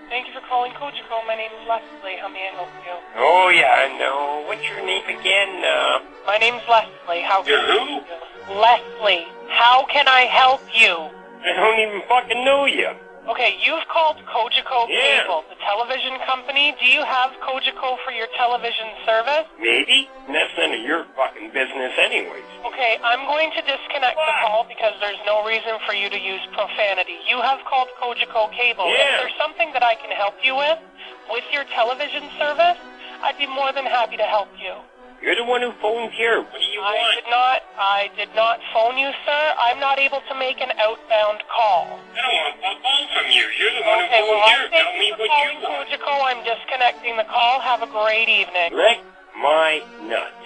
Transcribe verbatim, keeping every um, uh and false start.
Thank you for calling Kojiko. My name is Leslie. How may I help you? Oh, yeah, no. What's your name again? Uh... My name's Leslie. How can You're I who? help you? Leslie. How can I help you? I don't even fucking know you. Okay, you've called Kojiko Yeah. Cable, the television company. Do you have Kojiko for your television service? Maybe? And that's none of your fucking business anyways. Okay, I'm going to disconnect the call because there's no reason for you to use profanity. You have called Kojiko Cable. Yeah. If there's something that I can help you with, with your television service, I'd be more than happy to help you. You're the one who phoned here. What do you I want? did not, I did not phone you, sir. I'm not able to make an outbound call. I don't want a phone from you. You're the one who Okay, well, phoned here. I Tell thank me you for what calling you want. Kojiko. I'm disconnecting the call. Have a great evening. Lick my nuts.